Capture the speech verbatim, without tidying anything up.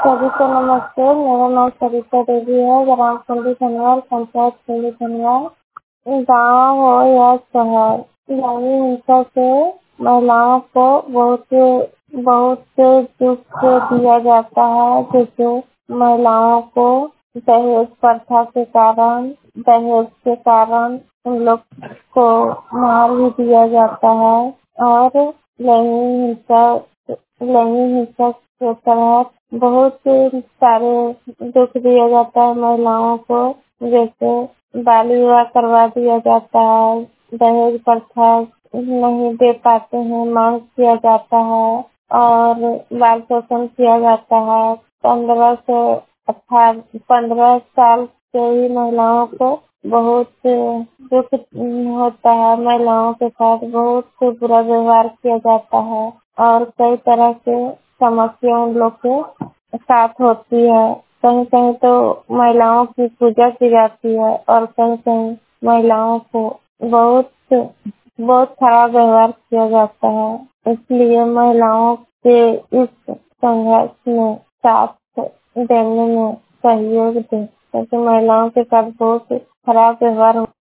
सभी को नमस्ते। मेरा नाम सरिता देवी है। ग्राम कुंडी धनवार, पंचायत कुंडी धनवार। गाँव हो या शहर, लैंगिक हिंसा से महिलाओं को बहुत बहुत दुख दिया जाता है। जैसे महिलाओं को दहेज प्रथा के कारण दहेज के कारण उन लोग को मार भी दिया जाता है और लैंगिक हिंसा लैंगिक हिंसा के तहत बहुत सारे दुख दिया जाता है महिलाओं को। जैसे बाल विवाह करवा दिया जाता है, दहेज प्रथा नहीं दे पाते हैं, मांग किया जाता है और बाल शोषण किया जाता है। पंद्रह से अठारह पंद्रह साल से ही महिलाओं को बहुत दुख होता है। महिलाओं के साथ बहुत बुरा व्यवहार किया जाता है और कई तरह के समस्या उन लोग के साथ होती है। कहीं कहीं तो महिलाओं की पूजा की जाती है और कहीं कहीं महिलाओं को बहुत बहुत खराब व्यवहार किया जाता है। इसलिए महिलाओं के इस संघर्ष में साथ देने में सहयोग दें, क्योंकि महिलाओं के साथ बहुत खराब व्यवहार